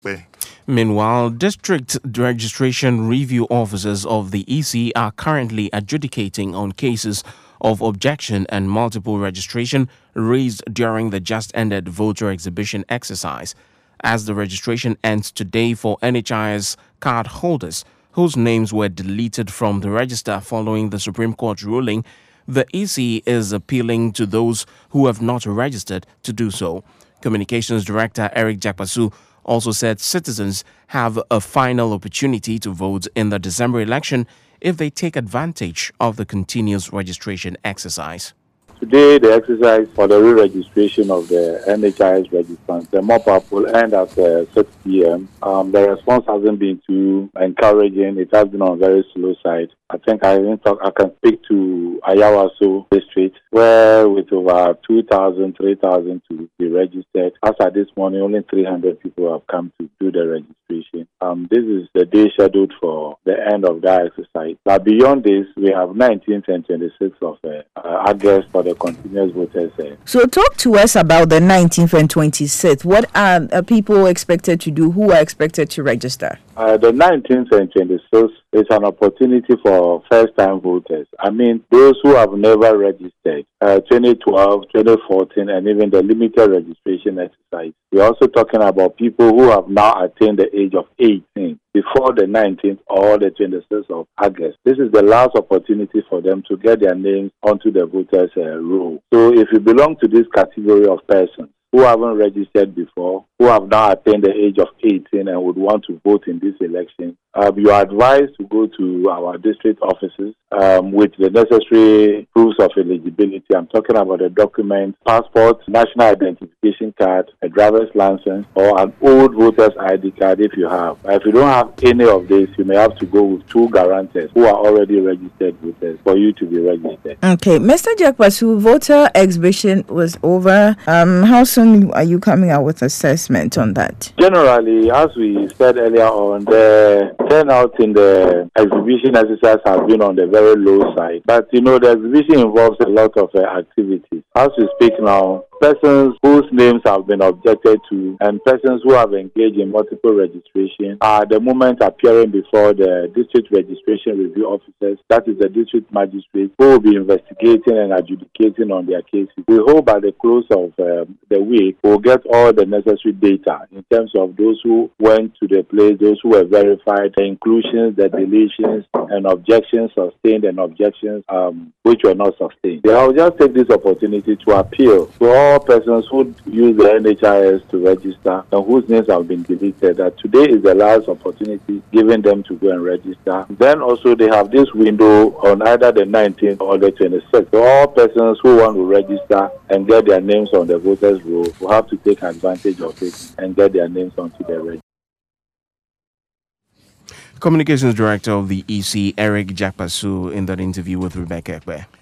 Meanwhile, district registration review officers of the EC are currently adjudicating on cases of objection and multiple registration raised during the just-ended voter exhibition exercise. As the registration ends today for NHIS card holders whose names were deleted from the register following the Supreme Court ruling, the EC is appealing to those who have not registered to do so. Communications Director Eric Jakpasu also said citizens have a final opportunity to vote in the December election if they take advantage of the continuous registration exercise. Today, the exercise for the re-registration of the NHIS registrants, the mop-up will end at 6 p.m. The response hasn't been too encouraging. It has been on a very slow side. I think I can speak to Ayawaso district, where with over 2,000, 3,000 to be registered. As at this morning, only 300 people have come to do the registration. This is the day scheduled for the end of that exercise. But beyond this, we have 19th and 26th of August for the continuous voters. So talk to us about the 19th and 26th. What are people expected to do? Who are expected to register? The 19th and 26th is an opportunity for first-time voters. I mean, those who have never registered, 2012, 2014, and even the limited registration exercise. We're also talking about people who have now attained the age of 18 before the 19th or the 26th of August. This is the last opportunity for them to get their names onto the voters' roll. So if you belong to this category of persons who haven't registered before, who have now attained the age of 18 and would want to vote in this election, you are advised to go to our district offices with the necessary proofs of eligibility. I'm talking about a document, passport, national identification card, a driver's license, or an old voter's ID card if you have. If you don't have any of this, you may have to go with two guarantors who are already registered voters for you to be registered. Okay, Mr. Jakpasu, voter exhibition was over. How soon are you coming out with assessment on that? Generally, as we said earlier on, the turnout in the exhibition exercise has been on the very low side. But, the exhibition involves a lot of activities. As we speak now, persons whose names have been objected to and persons who have engaged in multiple registration are at the moment appearing before the district registration review officers, that is the district magistrate, who will be investigating and adjudicating on their cases. We hope by the close of the week, we'll get all the necessary data in terms of those who went to the place, those who were verified, the inclusions, the deletions, and objections sustained and objections which were not sustained. I will just take this opportunity to appeal to all persons who use the NHIS to register and whose names have been deleted that today is the last opportunity given them to go and register. Then also they have this window on either the 19th or the 26th. So all persons who want to register and get their names on the voters' roll will have to take advantage of it and get their names onto the register. Communications Director of the EC, Eric Jakpasu, in that interview with Rebecca Ekwe.